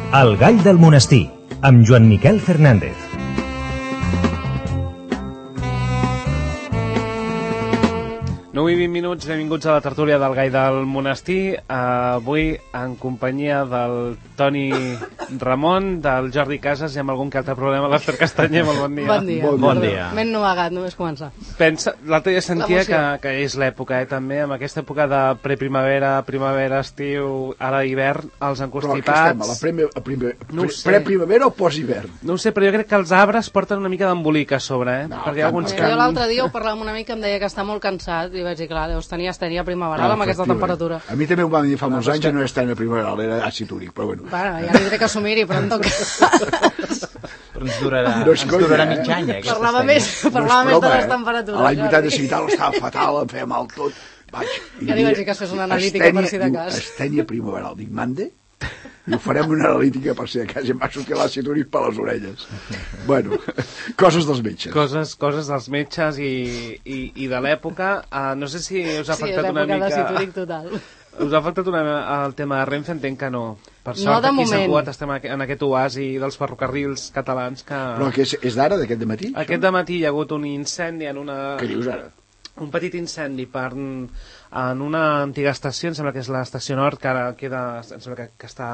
El gall del monestir, amb Joan Miquel Fernández. I 20 minuts, benvinguts a la tertúlia del Gall del Monestir. Avui en companyia del Toni Ramon, del Jordi Casas i amb algun que altre problema, l'Ester Castanyer. Molt bon dia. Bon dia. Bon dia. M'he ennuegat, només començar. L'altre dia sentia que és l'època, també, amb aquesta època de preprimavera, primavera, estiu, ara hivern, els encostipats... Però a preprimavera o post-hivern? No ho sé, però jo crec que els arbres porten una mica d'embolic a sobre, No, jo l'altre dia ho parlàvem una mica, em deia que està molt cansat, i vaig dir, clar, deus tenir estènia primaveral amb aquesta temperatura. A mi també ho van dir fa molts anys que no era estènia primaveral, era àcid úric, però bueno. Ja li diré que assumir-hi, però en tot cas... Però ens durarà mig any, aquesta Parlava més de les temperatures. A l'any 85 estava fatal, em feia mal tot. Ja li vaig dir que es fes una analítica per si de cas. Estènia primaveral, dic, mande? I ho farem una analítica per si de cas, i em va sortir l'àcid úric per les orelles. Bueno, coses dels metges. Coses dels metges i de l'època. No sé si us ha afectat una mica... Sí, l'època d'àcid úric total. Us ha afectat el tema de Renfe? Entenc que no. Per no, sort, de aquí moment. Sant Cugat estem en aquest oasi dels ferrocarrils catalans que... Però que és d'ara, d'aquest dematí? Aquest dematí hi ha hagut un incendi en una... Què dius ara? Un petit incendi en una antiga estació, em sembla que és l'estació nord, que ara queda, em sembla que està...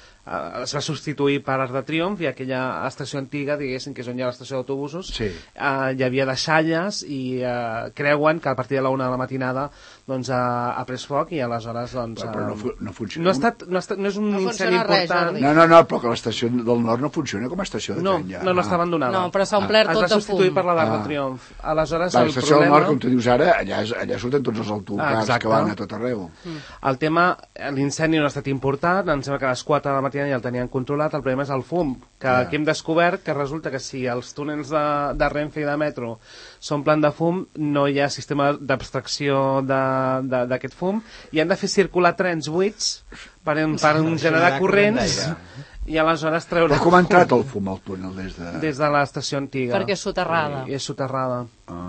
es va substituir per Arc de Triomf, i aquella estació antiga, diguéssim, que és on hi ha l'estació d'autobusos, sí. Hi havia deixalles i creuen que a partir de la 1 de la matinada doncs, ha pres foc, i aleshores doncs, però no funciona. No és un incendi important. No, però que l'estació del nord no funciona com a estació de tren. No, està abandonada. No, però s'ha omplert tot de fum. Es va substituir per la d'Arc de Triomf. Aleshores, l'estació del nord, com tu dius ara, allà surten tots els autocars que van a tot arreu. El tema, l'incendi no ha estat important, em sembla que a les 4 de la matinada ja el tenien controlat. El problema és el fum, que aquí hem descobert que resulta que si els túnels de Renfe i de metro s'omplen de fum, no hi ha sistema d'abstracció d'aquest fum, i han de fer circular trens buits per generar corrents i aleshores treure... Però com ha entrat el fum al túnel des de l'estació antiga? Perquè és soterrada. És soterrada.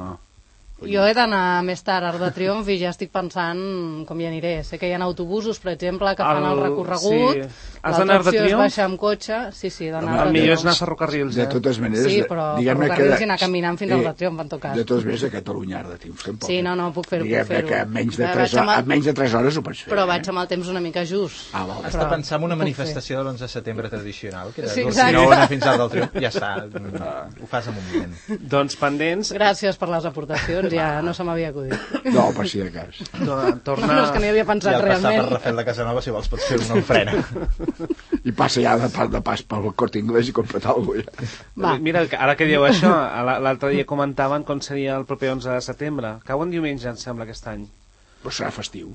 Jo he d'anar més tard a Arc de Triomf i ja estic pensant com hi aniré. Sé que hi ha autobusos, per exemple, que fan el recorregut. Sí. Has d'anar a Arc de Triomf? L'altra opció és baixar amb cotxe. Sí, d'anar a Arc de Triomf. El millor és anar a ferrocarrils. De totes maneres... Sí, però ferrocarrils i anar caminant fins a Arc de Triomf, en tot cas. De totes maneres, a Catalunya, Arc de Triomf, tampoc. Sí, no, puc fer-ho. Diguem que en menys de 3 hores ho pots fer. Però vaig amb el temps una mica just. Has de pensar en una manifestació de l'11 de setembre tradicional, que sí, si no anar fins a Arc del Triomf, ja està, ho fas en un moment. Doncs pendents... Gràcies per les aportacions, ja no se m'havia acudit. No, per si de cas. Torna... No, és que n'hi havia pensat realment. I al passar per Rafel de Casanova, si vols, pots fer una ofrena. I passa ja de pas pel Corte Inglés i compra alguna cosa. Mira, ara que dieu això, l'altre dia comentaven com seria el proper 11 de setembre. Cau en diumenge, em sembla, aquest any. Però serà festiu.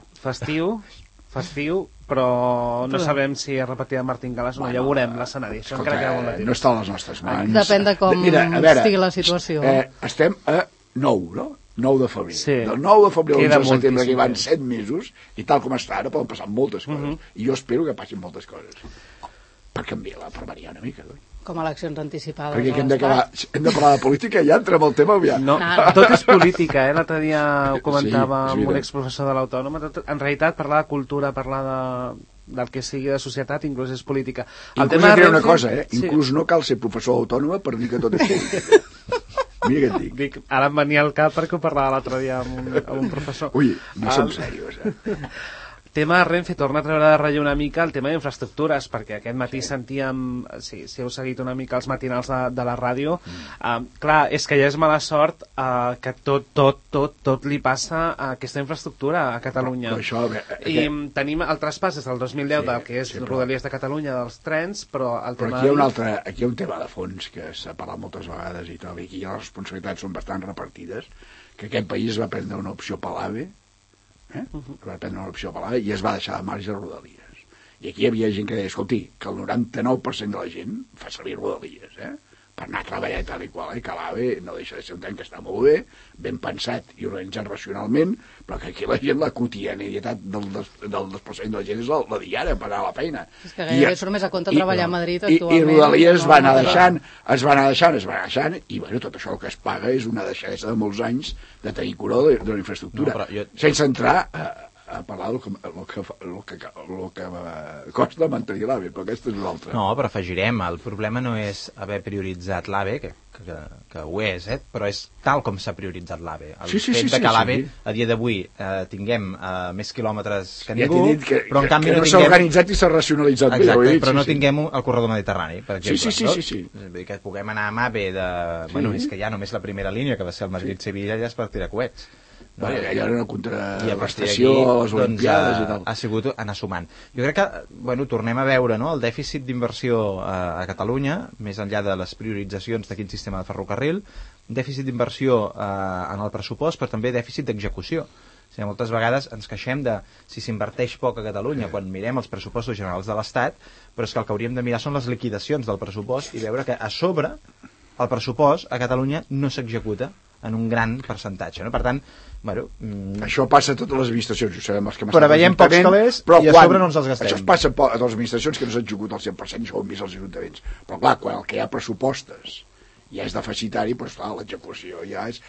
Festiu, però no sabem si es repetirà Martín Galàs o no. Ja veurem l'escenari. Això encara queda molt de temps. No està a les nostres mans. Depèn de com estigui la situació. Estem a 9, no? 9 de febrer. Sí. Del 9 de febrer al 11 de setembre, que hi van 7 mesos, i tal com està ara poden passar moltes coses. I jo espero que passin moltes coses. Per canviar-la, per variar una mica. Com eleccions anticipades. Perquè hem de parlar de política i ja entrem al tema aviat. No, tot és política, L'altre dia ho comentava amb un exprofessor de l'Autònoma. En realitat, parlar de cultura, parlar del que sigui de societat, inclús és política. Inclús et diré una cosa, inclús no cal ser professor autònoma per dir que tot és política. Mira què et dic. Ara em venia al cap perquè ho parlava l'altre dia amb un professor. Ui, no som serios, Tema de Renfe, torna a treure de relleu una mica el tema d'infraestructures, perquè aquest matí sentíem, si heu seguit una mica els matinals de la ràdio, clar, és que ja és mala sort que tot li passa a aquesta infraestructura a Catalunya. I tenim el traspàs des del 2010 del que és Rodalies de Catalunya dels trens, però el tema... Però aquí hi ha un tema de fons que s'ha parlat moltes vegades i tal, i aquí les responsabilitats són bastant repartides, que aquest país va prendre una opció per l'AVE, va prendre una opció per l'AVE i es va deixar de marge Rodalies. I aquí hi havia gent que deia, escolti, que el 99% de la gent fa servir Rodalies, per anar a treballar i tal i qual, que l'AVE no deixa de ser un tren que està molt bé, ben pensat i organitzat racionalment, però que aquí la gent, la quotidianitat del desplaçament de la gent és la diària per anar a la feina. És que gairebé surt més a compte treballar a Madrid actualment. I Rodalies es va anar deixant, i bueno, tot això el que es paga és una deixadesa de molts anys de tenir cura de la infraestructura, sense entrar a parlar del que costa mantenir l'AVE, però aquesta és una altra. No, però afegirem, el problema no és haver prioritzat l'AVE, que ho és, però és tal com s'ha prioritzat l'AVE. El fet que l'AVE, a dia d'avui, tinguem més quilòmetres que ningú, però en canvi no s'ha organitzat i s'ha racionalitzat bé. Exacte, però no tinguem el corredor mediterrani, per exemple. Sí. Que puguem anar amb AVE de... Bueno, és que ja només la primera línia, que va ser el Madrid-Sevilla, ja és per tirar coets. No, ja era una contraprestació a les Olimpiades i tal. Ha sigut anar sumant. Jo crec que, tornem a veure el dèficit d'inversió a Catalunya, més enllà de les prioritzacions de quin sistema de ferrocarril, dèficit d'inversió en el pressupost, però també dèficit d'execució. O sigui, moltes vegades ens queixem de si s'inverteix poc a Catalunya quan mirem els pressupostos generals de l'Estat, però és que el que hauríem de mirar són les liquidacions del pressupost i veure que a sobre el pressupost a Catalunya no s'executa en un gran percentatge, no? Per tant, això passa a totes les administracions, ho sabem els que però veiem pocs calés i a sobre no ens els gastem. Això es passa a les administracions que no s'executa al 100%, això ho hem vist als ajuntaments, però clar, quan el que hi ha pressupostes ja és deficitari, doncs clar, l'execució ja és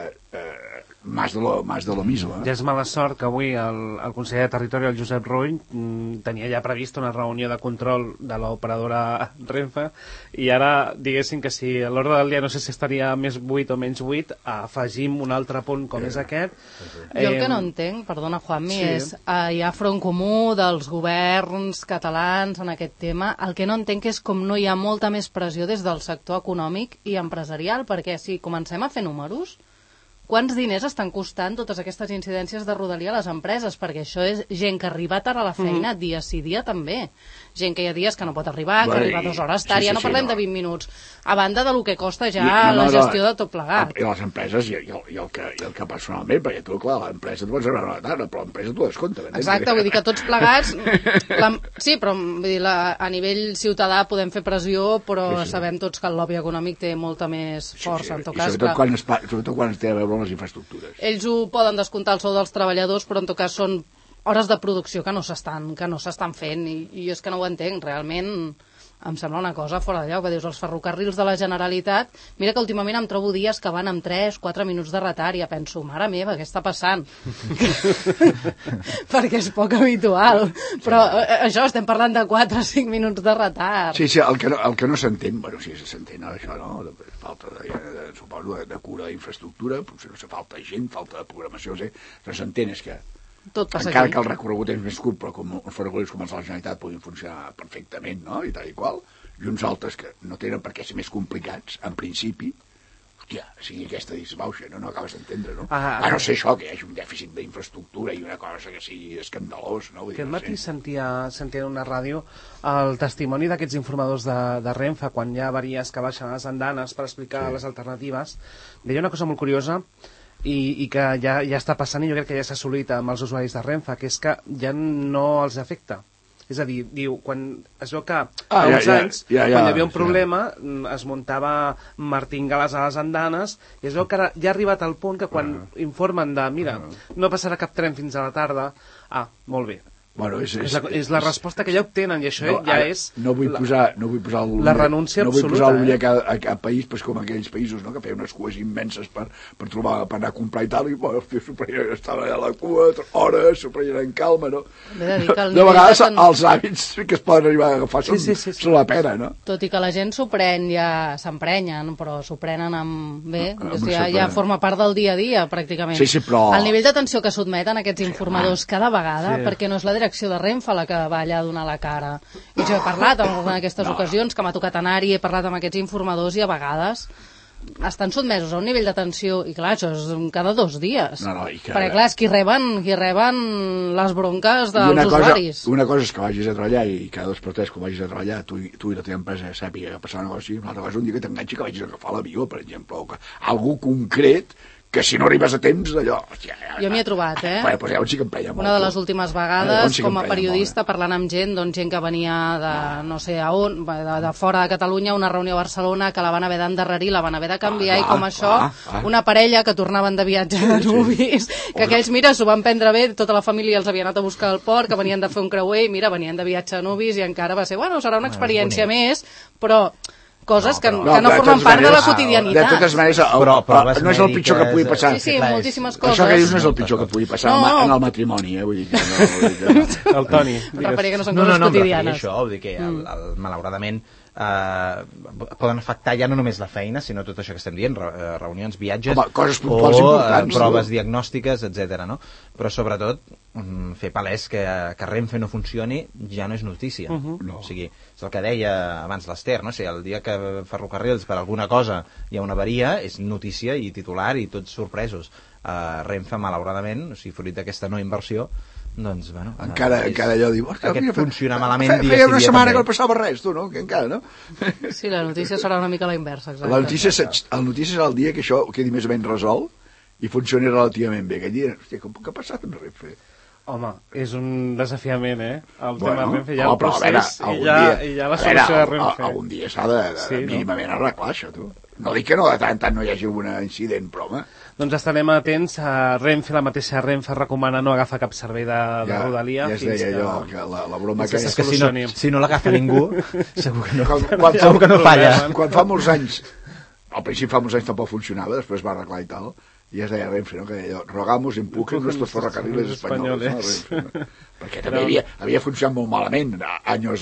más de lo mismo. Ja és mala sort que avui el conseller de Territori, el Josep Rull, tenia ja prevista una reunió de control de l'operadora Renfe i ara diguéssim que si a l'ordre del dia no sé si estaria més 8 o menys 8, afegim un altre punt com és aquest. Jo el que no entenc, perdona Juanmi, és hi ha front comú dels governs catalans en aquest tema. El que no entenc és com no hi ha molta més pressió des del sector econòmic i empresarial, perquè si comencem a fer números, quants diners estan costant totes aquestes incidències de rodalia a les empreses? Perquè això és gent que arriba tard a la feina, dia sí dia també. Gent que hi ha dies que no pot arribar, que arriba 2 hores tard, ja no parlem de 20 minuts. A banda del que costa ja la gestió de tot plegat. I les empreses, i el que personalment, perquè tu, clar, l'empresa tu pots arribar a tard, però l'empresa tu descompta. Exacte, vull dir que tots plegats... Sí, però vull dir, a nivell ciutadà podem fer pressió, però sabem tots que el lobby econòmic té molta més força, en tot cas. Sobretot quan es té a veure les infraestructures. Ells ho poden descomptar el sou dels treballadors, però en tot cas són hores de producció que no s'estan fent i és que no ho entenc, realment em sembla una cosa fora de lloc, que dius els ferrocarrils de la Generalitat, mira que últimament em trobo dies que van amb 3-4 minuts de retard i ja penso, mare meva, què està passant? Perquè és poc habitual, però això, estem parlant de 4-5 minuts de retard. Sí, el que no s'entén, bueno, sí, s'entén això, no? Falta, suposo, de cura d'infraestructura, potser no falta gent, falta de programació, però s'entén és que encara que el recorregut és més curt, però com els ferrocarrils com els de la Generalitat puguin funcionar perfectament, no? I tal i qual, i uns altres que no tenen per què ser més complicats, en principi, hòstia, sigui aquesta disbauxa, no acabes d'entendre, no? A no ser això, que hi hagi un dèficit d'infraestructura i una cosa que sigui escandalós, no? Aquest matí sentia en una ràdio el testimoni d'aquests informadors de Renfe, quan hi ha avaries que baixen les andanes per explicar les alternatives, deia una cosa molt curiosa, i que ja està passant i jo crec que ja s'ha assolit amb els usuaris de Renfe, que és que ja no els afecta. És a dir, diu, quan es veu que fa uns anys, quan hi havia un problema, es muntava martingales a les andanes, i es veu que ara ja ha arribat al punt que quan informen de, mira, no passarà cap tren fins a la tarda, molt bé. Bueno, és la resposta que ja obtenen, i això ja és no vull posar la renúncia absoluta. No vull posar l'ull a cap país com aquells països, no? Que feien unes cues immenses per anar a comprar i tal, i bueno, estaven allà a la cua hores, s'ho prenien en calma, no? De vegades els hàbits que es poden arribar a agafar són la pena, no? Tot i que la gent s'ho pren, ja s'emprenyen, però s'ho prenen amb... Bé, ja forma part del dia a dia, pràcticament. Sí, però... El nivell d'atenció que sotmeten aquests informadors cada vegada, perquè no és la direcció de Renfe la que va allà a donar la cara. I jo he parlat en aquestes ocasions que m'ha tocat anar-hi, he parlat amb aquests informadors i a vegades estan sotmesos a un nivell d'atenció, i clar, això és cada 2 dies. Perquè clar, és qui reben les bronques dels usuaris. Una cosa és que vagis a treballar i cada 2 per 3 quan vagis a treballar tu i la teva empresa sàpiga que passarà una cosa així, una altra cosa un dia que t'enganxi que vagis a agafar l'avió, per exemple, o algú concret que si no arribes a temps, allò... Jo m'hi he trobat, Doncs llavors sí que emprenya molt. Una de les últimes vegades, com a periodista, parlant amb gent que venia de no sé a on, de fora de Catalunya, una reunió a Barcelona, que la van haver d'endarrerir, la van haver de canviar, i com això, una parella que tornaven de viatge de nuvis, que aquells, mira, s'ho van prendre bé, tota la família els havia anat a buscar al port, que venien de fer un creuer, i mira, venien de viatge de nuvis, i encara va ser, bueno, serà una experiència més, però... coses que no formen part de la quotidianitat. De totes maneres, no és el pitjor que pugui passar. Sí, moltíssimes coses. Això que dius no és el pitjor que pugui passar en el matrimoni, vull dir que El Toni. Referia que no són coses quotidianes. Això, vull dir que malauradament poden afectar ja no només la feina, sinó tot això que estem dient, reunions, viatges, coses puntuals importants, proves diagnòstiques, etc. No? Però sobretot fer palès que Renfe no funcioni ja no és notícia. O sigui, és el que deia abans l'Ester, no? O sigui, el dia que Ferrocarrils per alguna cosa hi ha una avaria és notícia i titular i tots sorpresos. Renfe, malauradament, o sigui, fruit d'aquesta no inversió, doncs, bueno... Encara allò diu... Aquest funciona malament dia sí dia també. Feia una setmana que no també. passava res, tu, no? Que encara, no? Sí, la notícia serà una mica la inversa, exacte. La notícia serà el dia que això quedi més o menys resolt i funcioni relativament bé. Aquell dia, hòstia, què ha passat amb Renfe? Home, és un desafiament, el tema de Renfe, ja el però, procés i ja la solució de Renfe. Algun dia s'ha de mínimament arreglar això, tu. No dic que no, de tant en tant no hi hagi algun incident, però, home... Doncs estarem atents a Renfe, la mateixa Renfe recomana no agafar cap servei de Rodalia. Ja es deia jo, que la broma que... És que si no l'agafa ningú, segur que no falla. Quan fa molts anys, al principi fa molts anys tampoc funcionava, després va arreglar i tal, i es deia Renfe, no? Que deia, rogamos empujen nuestros ferrocarriles españoles. No? Perquè també havia funcionat molt malament, anys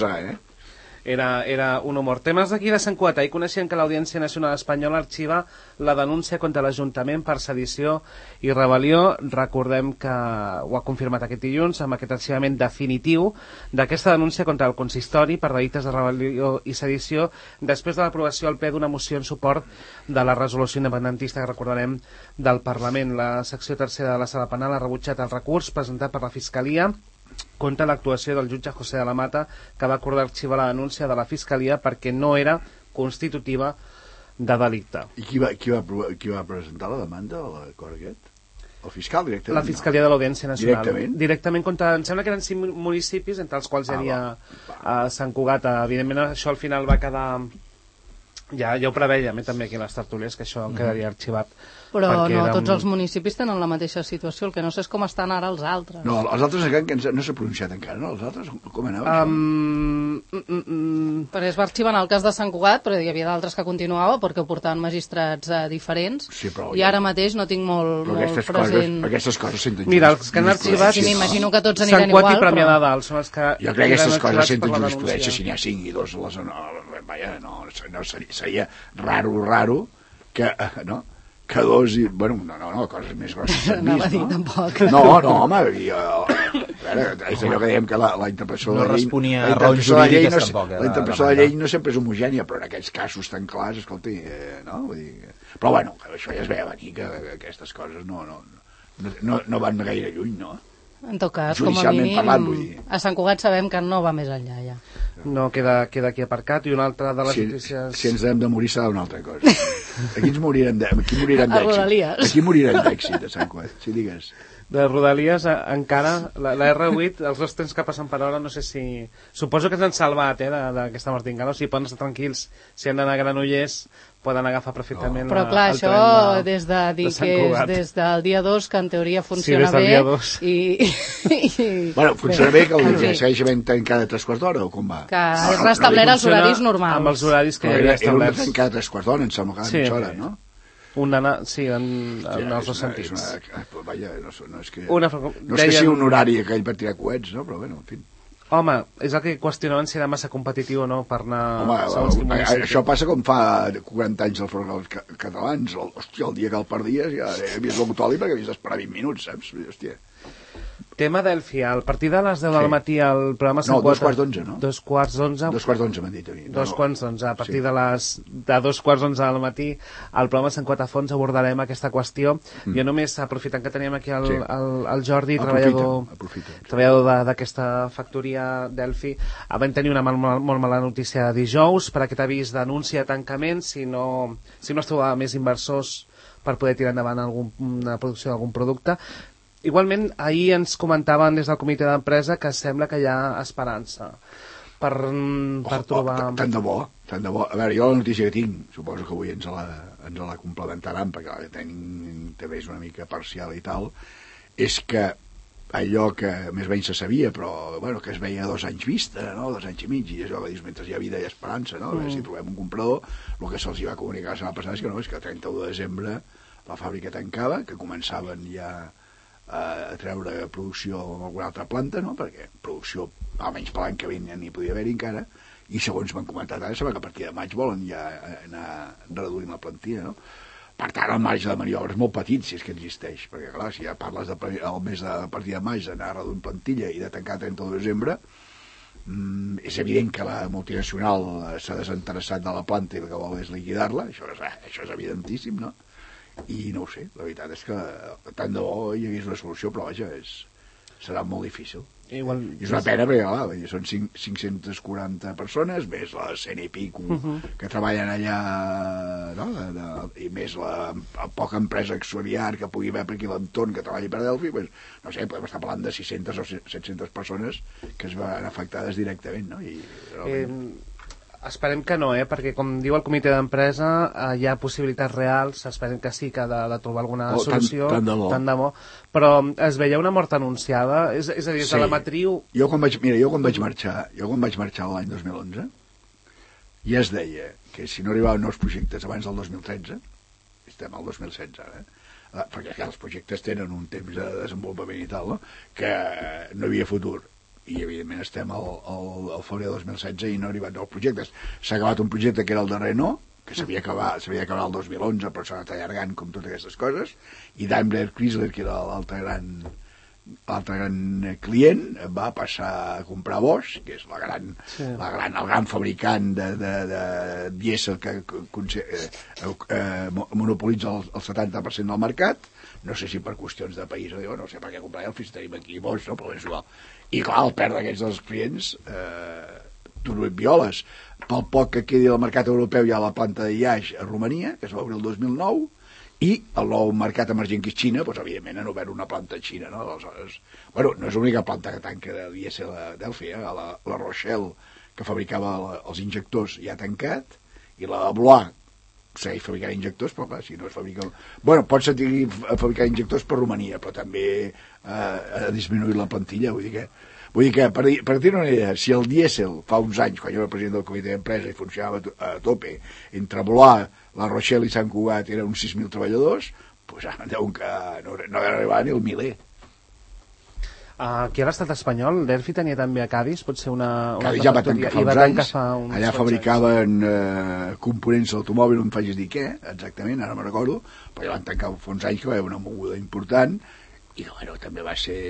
Era un humor. Temes d'aquí de Sant Cugat. Ahir coneixien que l'Audiència Nacional Espanyola arxiva la denúncia contra l'Ajuntament per sedició i rebel·lió. Recordem que ho ha confirmat aquest dilluns amb aquest arxivament definitiu d'aquesta denúncia contra el consistori per delictes de rebel·lió i sedició després de l'aprovació al ple d'una moció en suport de la resolució independentista que recordarem del Parlament. La secció tercera de la Sala Penal ha rebutjat el recurs presentat per la Fiscalia contra l'actuació del jutge José de la Mata, que va acordar arxivar la denúncia de la Fiscalia perquè no era constitutiva de delicte. I qui va presentar la demanda a l'acord aquest? El fiscal directament? La Fiscalia de l'Audiència Nacional. Directament contra... Em sembla que eren 5 municipis, entre els quals hi havia Sant Cugat. Evidentment això al final va quedar... Ja ho prevèiem també aquí a les tertúlies, que això quedaria arxivat. Però no tots els municipis tenen la mateixa situació, el que no sé és com estan ara els altres. No, els altres encara no s'ha pronunciat encara, no? Els altres com anava Perquè es va arxivar en el cas de Sant Cugat, però hi havia d'altres que continuava perquè ho portaven magistrats diferents, i ara mateix no tinc molt present... Aquestes coses senten Mira, els que han arxivat... Sí, m'imagino que tots aniran Sant igual, Cugat i Premià de Dalt són els que... Jo crec que aquestes coses senten jurisprudència, si n'hi ha 5 i 2 vaja, no seria raro que, no? Que dos i... Bueno, no, coses més grosses s'han anava vist, a dir, tampoc. No, home, és allò que dèiem que la interpretació de la llei... No responia a raons jurídiques, tampoc. La interpretació de la llei no sempre és homogènia, però en aquests casos tan clars, escolti, no? Vull dir... Però bueno, això ja es veia venir, que aquestes coses no van gaire lluny, no? En tot cas, com a mínim, a Sant Cugat sabem que no va més enllà, ja. No, queda aquí aparcat, i una altra de les notícies... Si ens hem de morir serà una altra cosa. Aquí morirem d'èxit. Aquí morirem d'èxit, a Sant Cugat, si digues. De Rodalies, encara, la R8, els dos trens que passen per hora, no sé si... Suposo que ens han salvat, d'aquesta martingala, o sigui, poden estar tranquils, si han d'anar a Granollers, poden agafar perfectament però clar, el això des de dir que és des del dia 2 que en teoria funciona bé bueno, funciona bé, que el dia segueix havent cada 3 quarts d'hora o com va? Que és restablert els horaris normals, amb els horaris que hi havia establerts. Era un cada 3 quarts d'hora, em sembla que mitja hora, no? Sí, en els dos sentits. Vaja, no és que sigui un horari aquell per tirar coets, no? Però bueno, en fi. Home, és el que qüestionaven si era massa competitiu o no per anar... Home, això passa com fa 40 anys els ferrocarrils catalans. Hòstia, el dia que el perdies ja havies begut oli perquè havies d'esperar 20 minuts, saps? Hòstia. Tema Delphi, a partir de les 10 del matí el programa... No, 2:15, no? 2:11. 2:11 m'han dit a mi. 2:11, a partir de 2:11 del matí el programa Sant Cugat a fons abordarem aquesta qüestió. Jo només, aprofitant que teníem aquí el Jordi, treballador d'aquesta factoria Delphi, vam tenir una molt mala notícia dijous per aquest avís d'anunci de tancament si no es trobava més inversors per poder tirar endavant una producció d'algun producte. Igualment, ahir ens comentaven des del comitè d'empresa que sembla que hi ha esperança per trobar... Tant de bo. A veure, jo la notícia que tinc, suposo que avui ens la complementaran, perquè la que tenim també és una mica parcial i tal, és que allò que més o menys se sabia, però bueno, que es veia a 2 anys vista, no? 2 anys i mig, i això que dius, mentre hi ha vida i esperança, no? A veure si trobem un comprador. El que se'ls va comunicar la setmana passada és que no, és que el 31 de desembre la fàbrica tancava, que començaven ja a treure producció en alguna altra planta, no? Perquè producció, almenys per l'any que ve, n'hi podia haver encara, i segons m'han comentat ara, sembla que a partir de maig volen ja anar reduint la plantilla, no? Per tant, el marge de maniobra és molt petit, si és que existeix, perquè, clar, si ja parles el mes de a partir de maig d'anar reduint plantilla i de tancar 31 de desembre, és evident que la multinacional s'ha desinteressat de la planta i el que vol és liquidar-la, això és evidentíssim, no? I no ho sé, la veritat és que tant de bo hi hagués una solució, però vaja, serà molt difícil. Igual, és una pena perquè clar, són 540 persones més les 100 i pico que treballen allà, no? I més la poca empresa auxiliar que pugui haver per aquí l'entorn que treballi per Delphi, pues, no sé, podem estar parlant de 600 o 700 persones que es van afectades directament, no? I realment... Esperem que no, perquè com diu el comitè d'empresa hi ha possibilitats reals, esperem que sí, que de trobar alguna solució, tant de bo, però es veia una mort anunciada, és a dir, de la matriu... Jo quan vaig marxar l'any 2011 ja es deia que si no arribaven nous projectes abans del 2013, estem al 2016 ara, perquè els projectes tenen un temps de desenvolupament i tal, no? Que no hi havia futur, i evidentment estem al febrer de 2016 i no ha arribat nous projectes. S'ha acabat un projecte que era el de Renault, que s'havia d'acabar el 2011, però s'ha anat allargant com totes aquestes coses, i Daimler Chrysler, que era l'altre gran client, va passar a comprar Bosch, que és el gran fabricant de dièsel que monopolitza el 70% del mercat. No sé si per qüestions de país o no sé per què comprar el, fins tenim aquí Bosch, no? Però és igual. I clar, el perd d'aquests dels clients tu no et violes. Pel poc que quedi al mercat europeu hi ha la planta de Iaix a Romania, que es va obrir el 2009, i el nou mercat emergent que és Xina, doncs evidentment han obert una planta a Xina, no? Aleshores, bueno, no és l'única planta que tanca de dièsel a Delphi, la Rochelle, que fabricava els injectors, ja ha tancat, i la de Blois segueix fabricant injectors, però clar, si no es fabrica... Bueno, pot seguir fabricant injectors per Romania, però també ha disminuït la plantilla, vull dir que per dir-ne una idea, si el dièsel fa uns anys, quan jo era president del comitè d'empresa i funcionava a tope, entre Blois, la Rochelle i Sant Cugat eren uns 6.000 treballadors, doncs ara deuen que no van arribar ni el miler. Aquí a l'estat espanyol, Delphi tenia també a Cádiz, pot ser una Cádiz ja va tancar fa uns anys, allà fabricaven components d'automòbil, no em facis dir què, exactament, ara me'n recordo, però ja van tancar fa uns anys que va haver una moguda important, i bueno, també va ser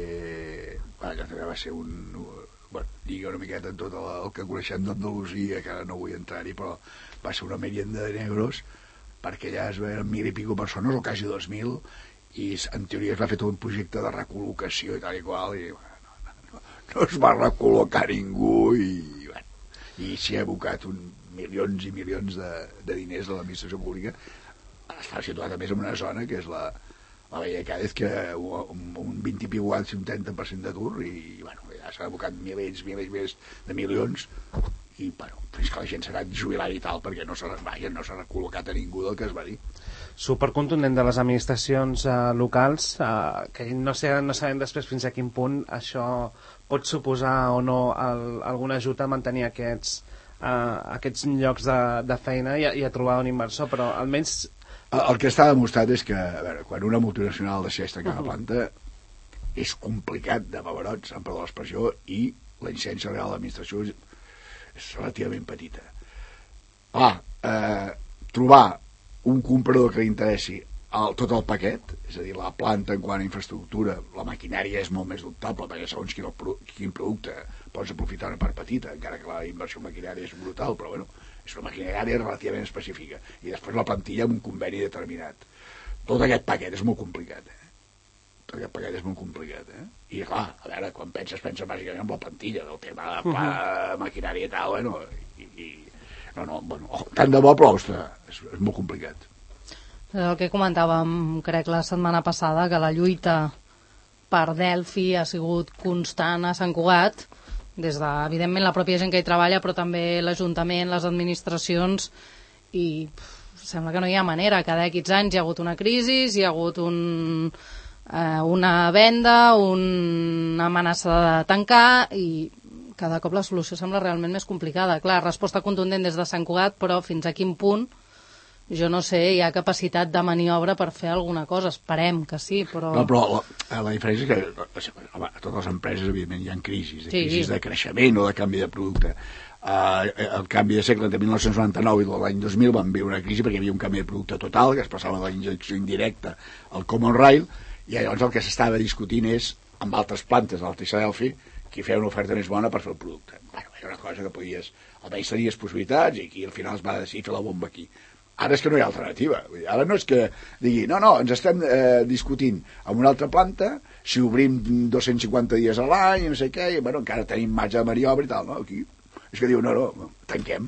lliga una miqueta en tot el que coneixem d'Andalusia, que ara no vull entrar-hi, però va ser una merienda de negros, perquè allà es veien 1.000 i pico persones, o quasi 2.000, i en teoria es va fer tot un projecte de recol·locació i tal i qual, i bueno, no es va recol·locar ningú, i s'hi ha abocat milions i milions de diners de l'administració pública. Està situat a més en una zona que és la Vella Cádiz, que un 20 i pico anys, un 30% d'atur, i bueno, ja s'han abocat milers de milions, i bueno, fins que la gent s'ha anat jubilant i tal, perquè no s'ha recol·locat a ningú del que es va dir. Supercontundent de les administracions locals, que no sabem després fins a quin punt això pot suposar o no algun ajut a mantenir aquests llocs de feina i a trobar un inversor, però almenys... El que està demostrat és que, a veure, quan una multinacional decideix tancar una planta, és complicat de pebrots, em perdó l'expressió, i la incidència real de l'administració és relativament petita. Trobar un comprador que li interessi tot el paquet, és a dir, la planta en quant a infraestructura, la maquinària és molt més dubtable, perquè segons quin producte pots aprofitar una part petita, encara que la inversió en maquinària és brutal, però bueno, és una maquinària relativament específica, i després la plantilla amb un conveni determinat. Tot aquest paquet és molt complicat, Tot aquest paquet és molt complicat, I clar, a veure, quan pensa bàsicament en la plantilla, del tema de maquinària i tal, bueno, tant de bo, però, ostres, és molt complicat. El que comentàvem, crec, la setmana passada, que la lluita per Delphi ha sigut constant a Sant Cugat, des de, evidentment, la pròpia gent que hi treballa, però també l'Ajuntament, les administracions, i sembla que no hi ha manera. Cada X anys hi ha hagut una crisi, hi ha hagut una venda, una amenaça de tancar i cada cop la solució sembla realment més complicada. Clar, resposta contundent des de Sant Cugat, però fins a quin punt, jo no sé, hi ha capacitat de maniobra per fer alguna cosa. Esperem que sí, però... No, però la diferència és que home, a totes les empreses, evidentment, hi ha crisis, crisis de creixement o de canvi de producte. El canvi de segle de 1999 i de l'any 2000 van viure una crisi perquè hi havia un canvi de producte total, que es passava de la injecció indirecta al Common Rail, i llavors el que s'estava discutint és, amb altres plantes, a l'Alta Sadelfi, qui feia una oferta més bona per fer el producte. Bueno, era una cosa que podies... Almenys tenies possibilitats i aquí al final es va decidir fer la bomba aquí. Ara és que no hi ha alternativa. Ara no és que digui, no, ens estem discutint amb una altra planta, si obrim 250 dies a l'any, no sé què, i bueno, encara tenim marge de maniobra i tal, no? Aquí és que diu, no, tanquem.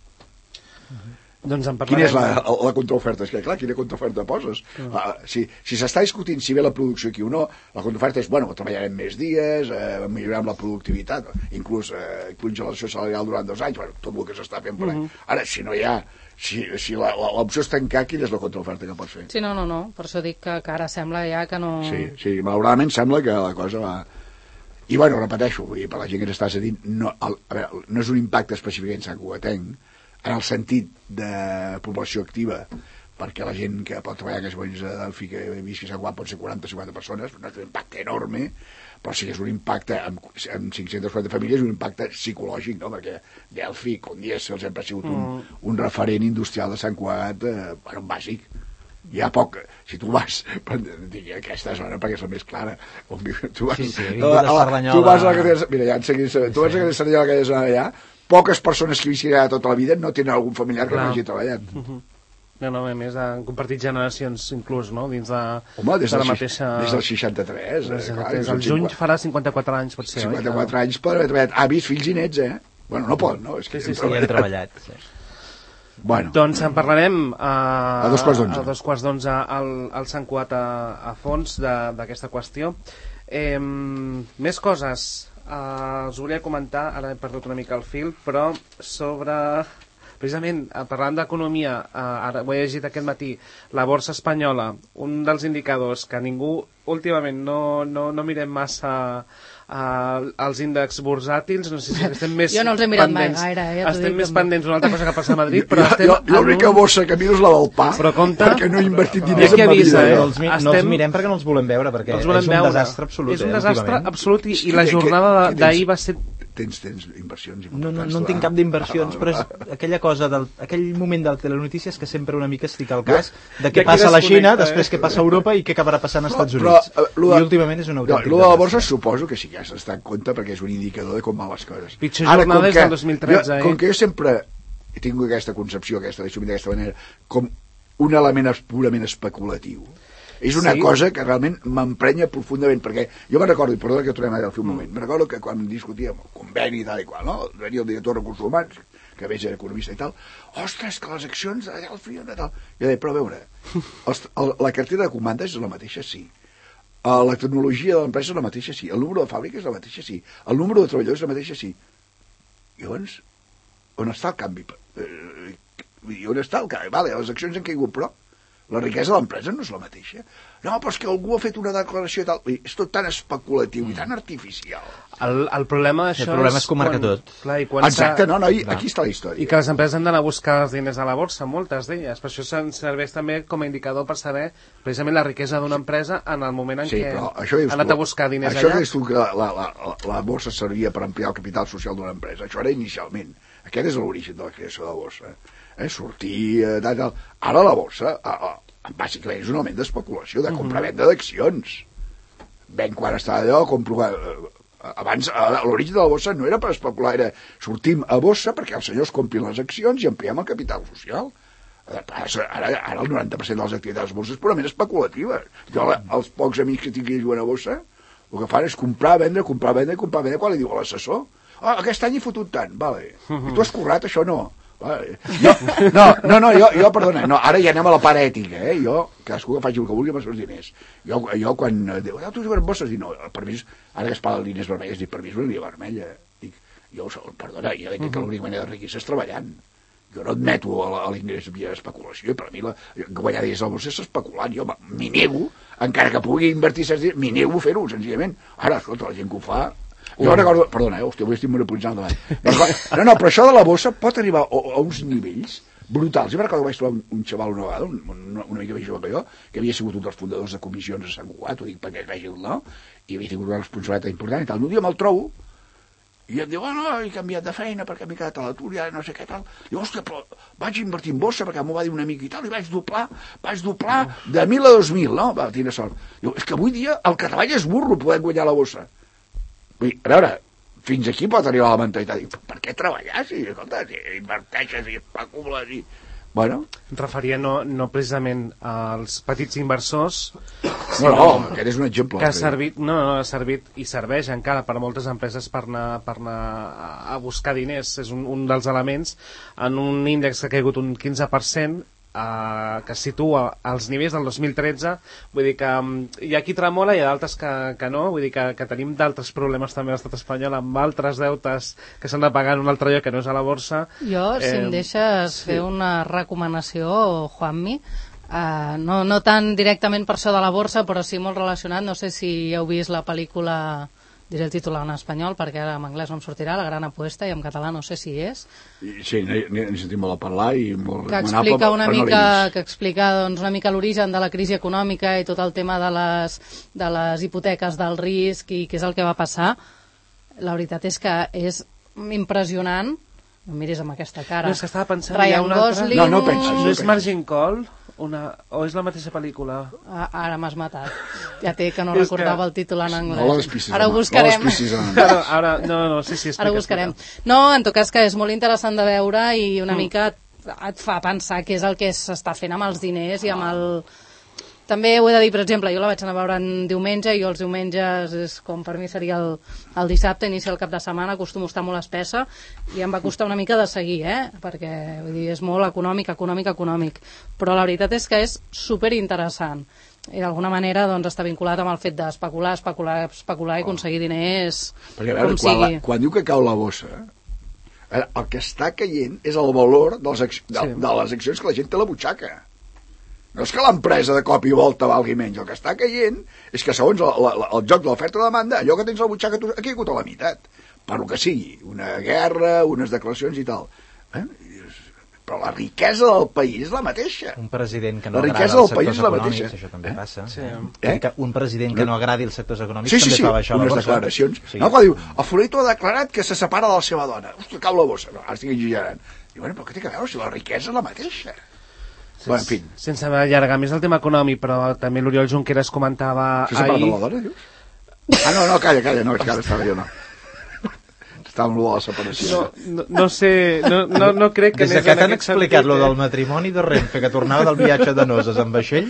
Doncs en Quina parlarem. és la contraoferta? És que, clar, quina contraoferta poses? Si s'està discutint si ve la producció aquí o no, la contraoferta és, bueno, treballarem més dies, millorarem la productivitat, inclús congelació salarial durant 2 anys, bueno, tot el que s'està fent per any. Ara, si no hi ha... Si l'opció és tancar, quina és la contraoferta que pots fer? Sí, no, per això dic que ara sembla ja que no... Sí, malauradament sembla que la cosa va... I, bueno, repeteixo, vull dir, per la gent que s'està sentint, no és un impacte específicament santcugatenc, en el sentit de població activa, perquè la gent que pot treballar a Casamolls de Delfi, que visqui a Sant Cugat, pot ser 40-50 persones, no és un impacte enorme, però sí que és un impacte, amb 540 famílies, un impacte psicològic, no? Perquè Delfi, com dies, sempre ha sigut un referent industrial de Sant Cugat, bueno, bàsic. Hi ha poc, si tu vas aquesta zona perquè és la més clara tu vas, tu vas a la carretera, mira, ja tu vas a la carretera Cerdanyola, aquella zona allà, poques persones que visquin allà tota la vida no tenen algun familiar que no hagi treballat. No, a més, han compartit generacions inclús, no?, dins de, home, de la mateixa... Des del 63. El juny farà 54 anys, pot ser, 54 anys poden haver treballat. Avis, fills i nets, Bueno, no poden, no? És que sí, han treballat, sí. Bueno. Doncs en parlarem a 2:11. A 2:11 al Sant Cugat a fons d'aquesta qüestió. Més coses. Us volia comentar, ara he perdut una mica el fil, però sobre... Precisament, parlant d'economia, ara ho he llegit aquest matí, la borsa espanyola, un dels indicadors que ningú últimament no mirem massa els índexs bursàtils, no sé si estem més jo no els he mirat mai gaire, estem més pendents d'una altra cosa que passa a Madrid, però estem... L'única borsa que miro és la del pa, perquè no he invertit diners en ma vida. No els mirem perquè no els volem veure, perquè és un desastre absolut. És un desastre absolut i la jornada d'ahir va ser... Tens inversions importants. No en tinc cap d'inversions, però és aquella cosa, aquell moment de les telenotícies que sempre una mica estic al cas de què passa a la Xina, després què passa a Europa i què acabarà passant als Estats Units. I últimament és un autèntic desastre. La borsa suposo que sí que has d'estar en compte perquè és un indicador de com van les coses. Pitjor jornada des del 2013. Com que jo sempre he tingut aquesta concepció, d'aquesta manera, com un element purament especulatiu, és una cosa que realment m'emprenya profundament, perquè jo me'n recordo, i perdona que tornem a dir al un moment, me'n recordo que quan discutíem el conveni i tal i qual, no? Venia el director de recursos humans, que a més era economista i tal, ostres, que les accions de Delfi, tal. Jo deia, però a veure, la cartera de comandes és la mateixa, sí. La tecnologia de l'empresa és la mateixa, sí. El número de fàbriques és la mateixa, sí. El número de treballadors és la mateixa, sí. I llavors, on està el canvi? On està el canvi? Vale, les accions han caigut, però la riquesa de l'empresa no és la mateixa. No, però és que algú ha fet una declaració i tal. És tot tan especulatiu i tan artificial. El problema d'això és que ho marca tot. Clar, exacte, aquí està la història. I que les empreses han d'anar a buscar els diners a la borsa, moltes d'elles. Per això serveix també com a indicador per saber precisament la riquesa d'una empresa en el moment en què ha anat a buscar diners allà. Això que dius tu que la borsa servia per ampliar el capital social d'una empresa, això era inicialment. Aquest és l'origen de la creació de la borsa. Sortir, tal. Ara la borsa, bàsicament és un element d'especulació, de compra-venda d'accions. Ben quan estava allò, compro... Abans, l'origen de la borsa no era per especular, era sortim a borsa perquè els senyors comprin les accions i ampliem el capital social. Ara el 90% de les activitats de borsa és purament especulativa. Jo, els pocs amics que tinc que juguen a borsa, el que fan és comprar, vendre, quan li diu a l'assessor, aquest any he fotut tant, vale. I tu has currat, això no. Jo, perdona, ara ja anem a la part ètica, jo, cadascú que faci el que vulgui amb els seus diners. Jo quan diu, tu jugues amb bosses, dic, no, per mi, ara que es parla de línies vermelles, dic, per mi és una línia vermella. Dic, jo, perdona, jo dic que l'única manera de riquir és treballant. Jo no admeto a l'ingrés via especulació, i per mi guanyar diners a la borsa és especulant. Jo m'hi nego, encara que pugui invertir certs diners, m'hi nego a fer-ho, senzillament. Ara, escolta, la gent que ho fa... Jo recordo... Perdona, hòstia, avui estic monopolitzant davant. No, però això de la borsa pot arribar a uns nivells brutals. Jo recordo que vaig trobar un xaval una vegada, una mica més jove que jo, que havia sigut un dels fundadors de comissions a Sant Cugat, ho dic perquè es vegi el nom, i havia tingut una responsabilitat important i tal. Un dia me'l trobo, i em diu, no, he canviat de feina perquè m'he quedat a l'atur i ara no sé què tal. Diu, hòstia, però vaig invertir en borsa perquè m'ho va dir un amic i tal, i vaig doblar de 1.000 a 2.000, no? Va, tira sort. Diu, és que avui dia el que treballa és burro poder guanyar la borsa. Vull dir, a veure, fins aquí pot arribar la mentalitat. Diu, per què treballar si, escolta, si inverteixes i especules i... Bueno. Em referia no precisament als petits inversors, no, aquest és un exemple. Que ha servit i serveix encara per a moltes empreses per anar a buscar diners. És un dels elements en un índex que ha caigut un 15%, que es situa als nivells del 2013. Vull dir que hi ha qui tremola i hi ha d'altres que no. Vull dir que tenim d'altres problemes també a l'estat espanyol, amb altres deutes que s'han de pagar en un altre lloc que no és a la borsa. Jo, si em deixes fer una recomanació, Juanmi, no tan directament per això de la borsa, però sí molt relacionat. No sé si heu vist la pel·lícula, diré el títol en espanyol perquè ara en anglès no em sortirà, La gran apuesta, i en català no sé si és. Sí, n'he sentit molt a parlar i molt que explica una mica l'origen de la crisi econòmica i tot el tema de les hipoteques del risc i què és el que va passar. La veritat és que és impressionant. No miris amb aquesta cara. No, és que estava pensant Ryan Gosling... No pensis. No és Margin Call? O és la mateixa pel·lícula? Ara m'has matat. Ja té que no recordava el títol en anglès. No l'espissis. Ara ho buscarem. No, sí, ara ho buscarem. No, en tot cas que és molt interessant de veure i una mica et fa pensar què és el que s'està fent amb els diners i amb el... També ho he de dir, per exemple, jo la vaig anar a veure en diumenge i jo els diumenges és com per mi seria el dissabte, inici del cap de setmana, acostumo a estar molt espessa i em va costar una mica de seguir, perquè vull dir, és molt econòmic, però la veritat és que és superinteressant i d'alguna manera doncs, està vinculat amb el fet d'especular i aconseguir diners perquè, a veure, com sigui. Quan diu que cau la bossa, el que està caient és el valor de les accions que la gent té a la butxaca. No és que l'empresa de cop i volta valgui menys, el que està caient és que segons el joc de l'oferta i la demanda, allò que tens a la butxaca ha caigut a la meitat, per lo que sigui, una guerra, unes declaracions i tal. Però la riquesa del país és la mateixa. Un president que no agradi els sectors econòmics, això també passa. Un president que no agradi els sectors econòmics també fa baixar la borsa. Unes declaracions. No, quan diu, el Florito ha declarat que se separa de la seva dona. Hòstia, cau la bossa. No, ara estic exagerant. Diu, bueno, però què té a veure si la riquesa és la mateixa? Bueno, en fi. Sense allargar més el tema econòmic, però també l'Oriol Junqueras comentava ahir... Se separa de la dona, dius? No, calla, no, és que ara estava jo, no. Estava amb la separació. No sé, no crec que... Des que t'han explicat lo del matrimoni de Renfe, que tornava del viatge de noces amb vaixell...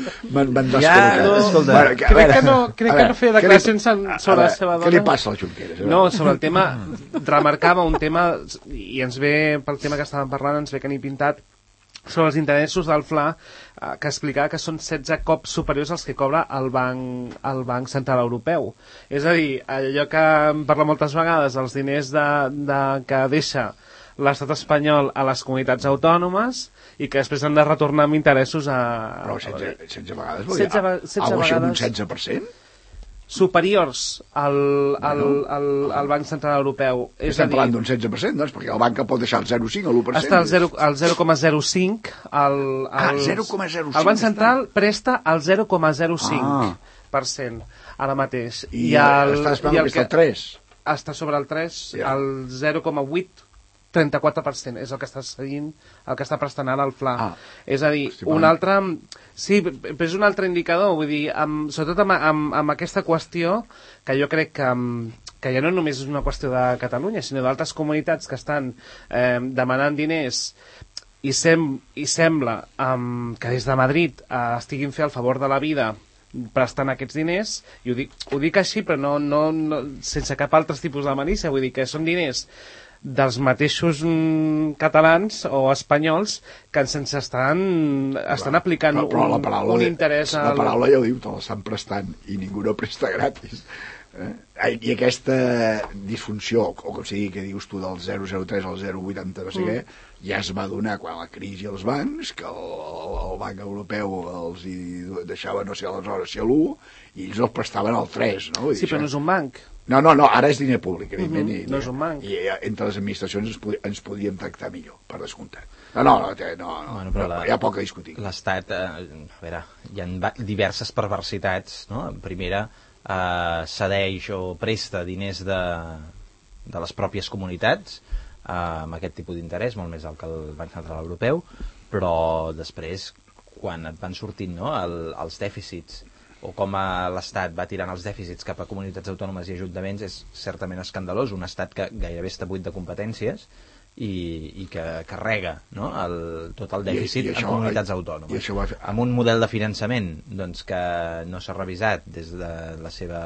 Crec que no feia declaracions sobre la seva dona. Què li passa al Junqueras? No, sobre el tema... Remarcava un tema, i ens ve, pel tema que estàvem parlant, ens ve que n'hi pintat, sobre els interessos del FLA, que explicava que són 16 cops superiors als que cobra el Banc Central Europeu. És a dir, allò que em parla moltes vegades, els diners que deixa l'estat espanyol a les comunitats autònomes i que després han de retornar amb interessos a... Però 16 vegades vol dir... Un 16%? Superiors al Banc Central Europeu. Estem parlant d'un 16%, doncs, perquè el banc pot deixar el 0,5 o l'1%. Està al 0,05. El Banc Central presta el 0,05% ara mateix. I està esperant que està al 3%. Està sobre el 3%, el 0,8%. 34% és el que està seguint, el que està prestant ara el FLA. És a dir, un altre... Sí, però és un altre indicador, vull dir, sobretot amb aquesta qüestió, que jo crec que ja no només és una qüestió de Catalunya, sinó d'altres comunitats que estan demanant diners i sembla que des de Madrid estiguin fent el favor de la vida prestant aquests diners, i ho dic així, però no sense cap altre tipus de malícia, vull dir que són diners dels mateixos catalans o espanyols que se'ns estan aplicant un interès... La paraula ja ho diu, te l'estan prestant i ningú no presta gratis. I aquesta disfunció, o com sigui que dius tu, del 0,03 al 0,80 no sé què, ja es va donar quan la crisi als bancs, que el Banc Europeu els hi deixava no sé aleshores si a l'1 i ells els prestaven al 3, no? Sí, però no és un banc. No, ara és diner públic, evidentment. No és un banc. I entre les administracions ens podríem tractar millor, per descomptat. No, hi ha poc a discutir. L'Estat, a veure, hi ha diverses perversitats, no? En primera, cedeix o presta diners de les pròpies comunitats amb aquest tipus d'interès, molt més alt que el Banc Central Europeu, però després, quan et van sortint, no, els dèficits, o com l'Estat va tirant els dèficits cap a comunitats autònomes i ajuntaments, és certament escandalós. Un Estat que gairebé està buit de competències i que carrega, no, tot el dèficit en comunitats autònomes. Amb un model de finançament doncs, que no s'ha revisat des de la seva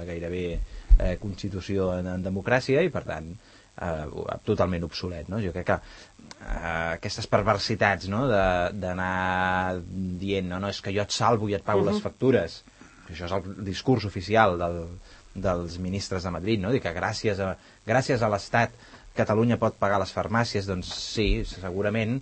gairebé constitució en democràcia i, per tant, totalment obsolet, no? Jo crec que aquestes perversitats, no, d'anar dient no, és que jo et salvo i et pago les factures, això és el discurs oficial dels ministres de Madrid, no? Dir que gràcies a l'Estat Catalunya pot pagar les farmàcies, doncs sí, segurament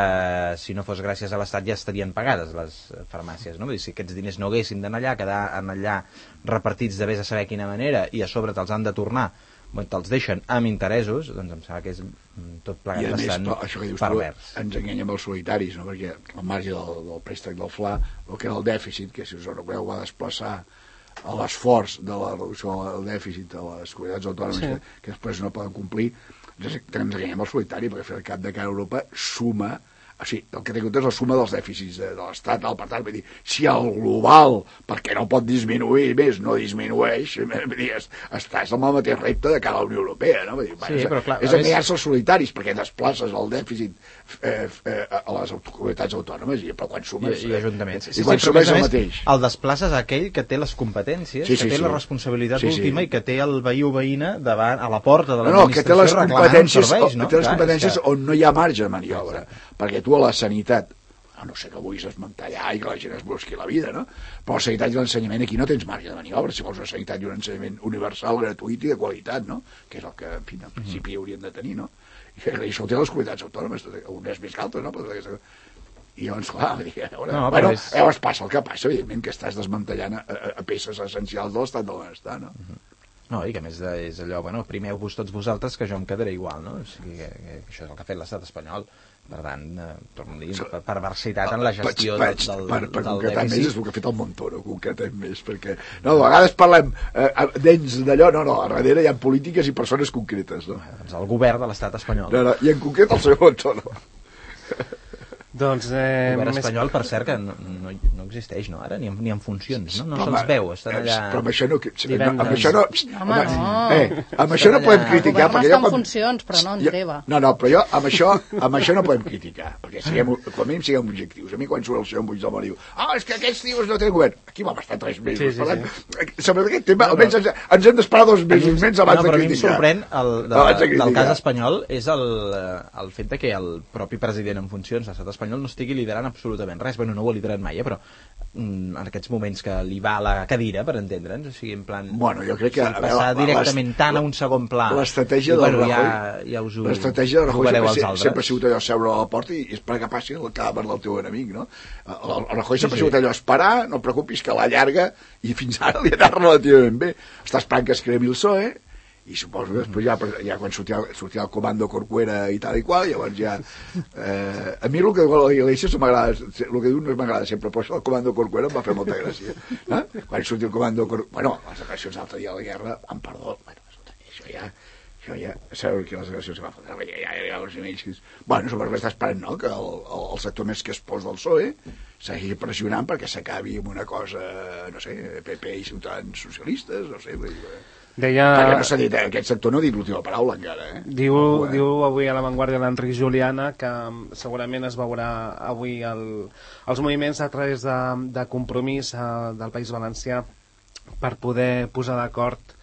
si no fos gràcies a l'Estat ja estarien pagades les farmàcies, no? Vull dir, si aquests diners no haguessin d'anar allà, quedar allà repartits de vés a saber quina manera i a sobre te'ls han de tornar, te'ls deixen amb interessos, doncs em sembla que és tot plegat bastant pervers. Ens enganya amb els solitaris, no? Perquè al marge del préstec del FLA, el que era el dèficit, que si us en recordeu va desplaçar a l'esforç de la reducció del dèficit a les comunitats autònomes que després no poden complir, ens enganyem amb el solitari, perquè al cap de cada Europa suma. O sigui, el que té compte és la suma dels dèficits de l'Estat, per tant, vull dir, si el global, perquè no pot disminuir més, no disminueix, estàs amb el mateix repte de cara a la Unió Europea, no? Vull dir, sí, però clar, és enganyar-se els solitaris, perquè desplaces el dèficit a les comunitats autònomes, però quan sumes... I ajuntaments. I quan sumes el mateix. El desplaces a aquell que té les competències, que té la responsabilitat última i que té el veí o veïna davant, a la porta de l'administració reclamant serveis, no? Que té les competències on no hi ha marge de maniobra, perquè tu a la sanitat, a no sé que vull desmantellar i que la gent es busqui la vida, no? Però la sanitat i l'ensenyament aquí no tens marge de maniobra, si vols una sanitat i un ensenyament universal, gratuït i de qualitat, no? Que és el que, en fi, en principi haurien de tenir, no? I això ho tenen les comunitats autònomes, unes més que altres, no? I llavors, clar, llavors passa el que passa, evidentment, que estàs desmantellant a peces essencials de l'estat del benestar, no? No, i que a més és allò, bueno, primeu-vos tots vosaltres que jo em quedaré igual, no? O sigui, que això és el que ha fet l'estat espanyol. Per tant, torno a dir, perversitat en la gestió del concretar dèficit. Més és el que ha fet el Montoro, concretem més, perquè no, a vegades parlem d'ells d'allò, no, a darrere hi ha polítiques i persones concretes, no? Doncs el govern de l'estat espanyol. No, i en concret el senyor Montoro. Doncs, el govern espanyol, per cert, que no existeix, no? Ara, ni en funcions, no? No se'ls veu, estan allà... Però amb això no... Amb això no podem criticar... El govern està en funcions, però no en teva. No, però amb això no podem criticar, perquè com a mínim siguem objectius. A mi quan surt el senyor Puigdemont diu és que aquests tios no tenen govern. Aquí vam estar 3 mesos. Sobre aquest tema, almenys ens hem d'esperar 2 mesos més abans de criticar. Però a mi em sorprèn, del cas espanyol, és el fet que el propi president en funcions de l'estat espanyol no estigui liderant absolutament res. Bueno, no ho ha liderat mai, però en aquests moments que li va a la cadira, per entendre'ns, o sigui, en plan... Bueno, jo crec que... Passar directament tant a un segon pla... L'estratègia del Rajoy... L'estratègia del Rajoy sempre ha sigut allò seure a la porta i esperar que passi el cadàver del teu enemic, no? El Rajoy sempre ha sigut allò esperar, no et preocupis que a la llarga, i fins ara li ha anat relativament bé. Està esperant que es cremi el PSOE, i suposo que després ja quan sortirà el comando Corcuera i tal i qual, llavors ja... a mi el que diu l'Iglesias m'agrada, el que diu no m'agrada sempre, però això el comando Corcuera em va fer molta gràcia. Quan surti el comando Corcuera... Bueno, les agressions l'altre dia a la guerra, amb perdó, això ja... Sabeu que les agressions que va fotre, ja hi ha uns nivells que... Bueno, sobre està esperant, no?, que el sector més que es pos del PSOE segueixi pressionant perquè s'acabi amb una cosa, no sé, PP i ciutadans socialistes, no sé... Perquè no s'ha dit, aquest sector no ha dit l'última paraula encara, Diu avui a l'avantguàrdia l'Enric Juliana que segurament es veurà avui els moviments a través de Compromís del País Valencià per poder posar d'acord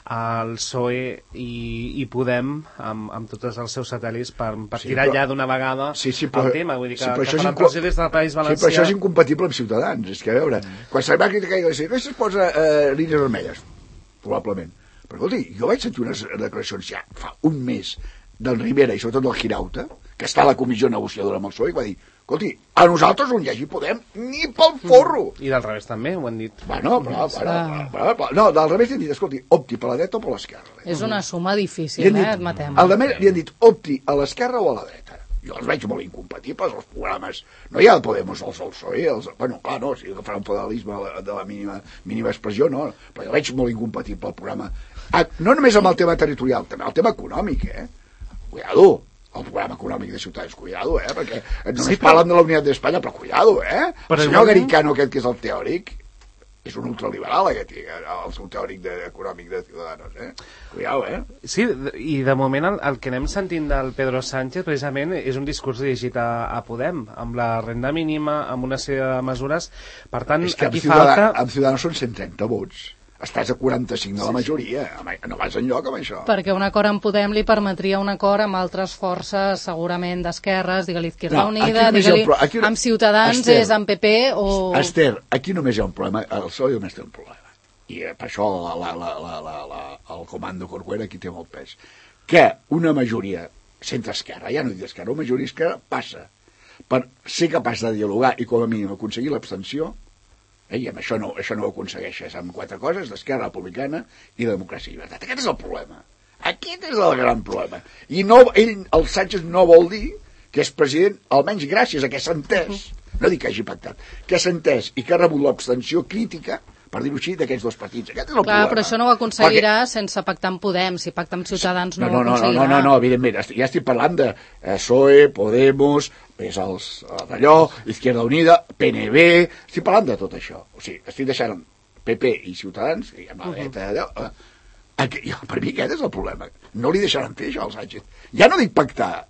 el PSOE i Podem amb tots els seus satèl·lits per tirar ja d'una vegada el tema. Vull dir que faran pressió des del País Valencià. Sí, però això és incompatible amb Ciutadans. És que, a veure, quan se va criticar i va dir, no es posa línies vermelles, probablement. Però, escolti, jo vaig sentir unes declaracions ja fa un mes del Rivera i sobretot del Girauta, que està a la comissió negociadora amb el PSOE, i va dir, escolti, a nosaltres on hi hagi Podem, ni pel forro. I del revés també, ho han dit. Bueno, però no, del revés li han dit, escolti, opti per la dreta o per l'esquerra. És una suma difícil, admetem. Al més li han dit, opti a l'esquerra o a la dreta. Jo els veig molt incompatibles, els programes. No hi ha Podemos, els PSOE, bueno, clar, no, si faran un federalisme de la mínima expressió, no, però jo veig molt incompatible el programa. No només amb el tema territorial, també el tema econòmic, Cuidado, el programa econòmic de Ciutadans, cuidado, perquè només parlen de la Unitat d'Espanya, però cuidado, el senyor Garicano, aquest que és el teòric, és un ultraliberal, aquest, el seu teòric econòmic de Ciudadanos, Cuidado, Sí, i de moment el que anem sentint del Pedro Sánchez, precisament, és un discurs dirigit a Podem, amb la renda mínima, amb una sèrie de mesures. Per tant, és que aquí falta... amb Ciudadanos són 130 vots. Estàs a 45 de la majoria, no vas enlloc amb això. Perquè un acord amb Podem li permetria un acord amb altres forces, segurament d'esquerres, digue-li Izquierda Unida, digue-li amb Ciutadans, Esther, és amb PP o... Esther, aquí només hi ha un problema, el PSOE només té un problema, i per això el comando Corcuera aquí té molt pes, que una majoria centre-esquerra, ja no dic d'esquerra, una majoria esquerra passa per ser capaç de dialogar i com a mínim aconseguir l'abstenció. I amb això no ho aconsegueixes, amb 4 coses, d'Esquerra Republicana i Democràcia i Llibertat. Aquest és el problema. Aquest és el gran problema. I el Sánchez no vol dir que és president, almenys gràcies a que s'ha entès, no dic que hagi pactat, que s'ha entès i que ha rebut l'abstenció crítica, per dir-ho així, d'aquests dos partits. Aquest és el problema. Però això no ho aconseguirà sense pactar amb Podem. Si pacta amb Ciutadans no ho aconseguirà. No, evidentment. Ja estic parlant de PSOE, Podemos, és d'allò, Izquierda Unida, PNB... Estic parlant de tot això. O sigui, estic deixant PP i Ciutadans, i amb la dreta d'allò... Per mi aquest és el problema. No li deixaran fer això al Sánchez. Ja no dic pactar,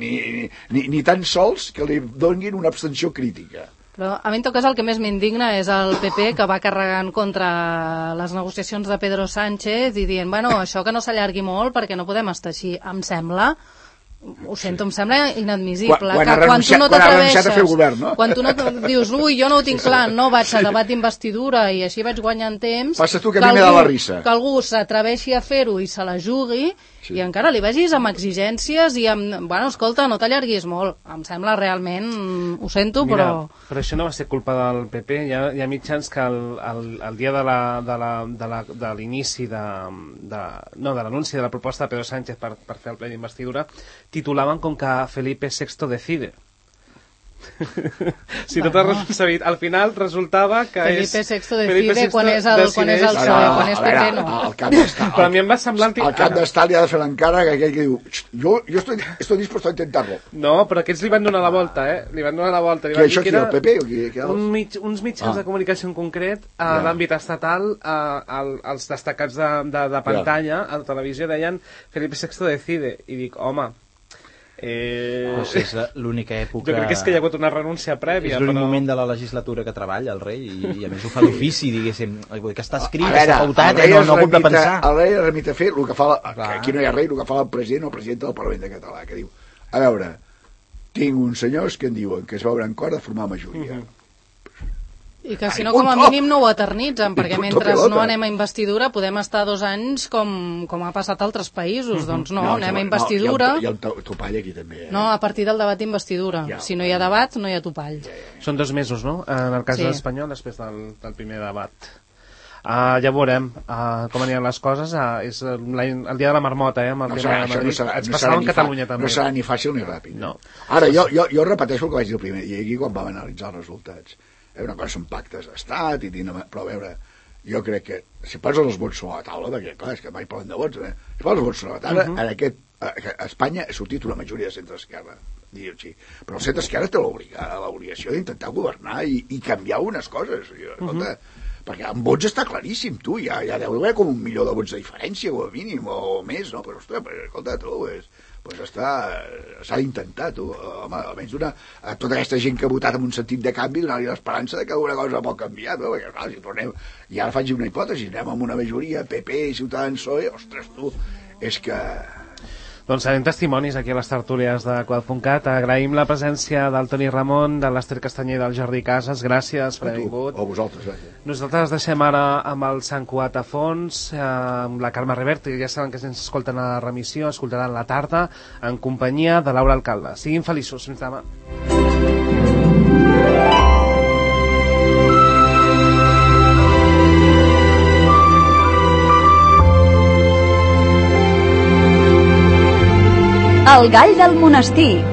ni tan sols que li donin una abstenció crítica. Però a mi en tot cas el que més m'indigna és el PP, que va carregant contra les negociacions de Pedro Sánchez i dient, bueno, això que no s'allargui molt perquè no podem estar així. Em sembla, ho sento, em sembla inadmissible. Quan tu no t'atreveixes, quan tu no dius, ui, jo no ho tinc clar, no vaig a debat d'investidura i així vaig guanyant temps, passa tu que a mi m'he de la risa. Que algú s'atreveixi a fer-ho i se la jugui, i encara li vegis amb exigències i amb, bueno, escolta, no t'allarguis molt. Em sembla realment, ho sento, però... Però això no va ser culpa del PP. Hi ha mitjans que el dia de l'inici de l'anunci de la proposta de Pedro Sánchez per fer el ple d'investidura titulaven com que Felipe VI decide. Si tot responsabilitat, al final resultava que Felipe VI decide quan és el PSOE, quan és PP no. Però a mi em va semblar... El cap d'estat li ha de fer l'encara que aquell que diu jo estoy dispuesto a intentarlo. No, però aquests li van donar la volta, Li van donar la volta. Que això qui, el PP o qui? Uns mitjans de comunicació en concret, a l'àmbit estatal, els destacats de pantalla, a la televisió, deien Felipe VI decide. I dic, home... Doncs és l'única època... Jo crec que és que hi ha hagut una renúncia prèvia. És l'únic moment de la legislatura que treballa el rei i a més ho fa d'ofici, diguéssim, que està escrit, està pautat, no ha hagut de pensar. El rei es remit a fer el que fa aquí no hi ha rei, el que fa el president o el president del Parlament de Català, que diu, a veure, tinc uns senyors que em diuen que es veuran cor de formar majoria. I que si no, com a mínim no ho eternitzen, perquè mentre no anem a investidura podem estar 2 anys com ha passat a altres països. Doncs no, anem a investidura... Hi ha un topall aquí també. No, a partir del debat d'investidura. Si no hi ha debat, no hi ha topall. Són 2 mesos, no? En el cas de l'Espanyol, després del primer debat. Ja veurem com aniran les coses. És el dia de la marmota, amb el tema de Madrid. Ens passava en Catalunya també. No serà ni fàcil ni ràpid. Ara, jo repeteixo el que vaig dir el primer dia aquí quan vam analitzar els resultats. Una cosa són pactes d'estat, però a veure, jo crec que si poses els vots sobre la taula, perquè clar, és que mai parlem de vots, si poses els vots sobre la taula, a Espanya ha sortit una majoria de centre-esquerra, però el centre-esquerra té l'obligació d'intentar governar i canviar unes coses. Escolta, perquè amb vots està claríssim, tu, ja deu haver com 1 milió de vots de diferència, com a mínim, o més, no? Però, ostres, escolta, tu, s'ha d'intentar, tu, home, almenys tota aquesta gent que ha votat amb un sentit de canvi, donar-li l'esperança de que alguna cosa pot canviar, no? Perquè, clar, si tornem, i ara faig una hipòtesi, anem amb una majoria, PP, Ciutadans, PSOE, ostres, tu, és que... Doncs serem testimonis aquí a les tertúlies de Qual.cat. Agraïm la presència del Toni Ramon, de l'Ester Castanyer i del Jordi Casas. Gràcies per haver vingut. O vosaltres, gràcies. Nosaltres deixem ara amb el Sant Cugat a fons, amb la Carme Revert, que ja saben que ens escolten a la remissió, escoltaran la tarda, en companyia de Laura Alcalde. Siguin feliços. Fins demà. El gall del monestir.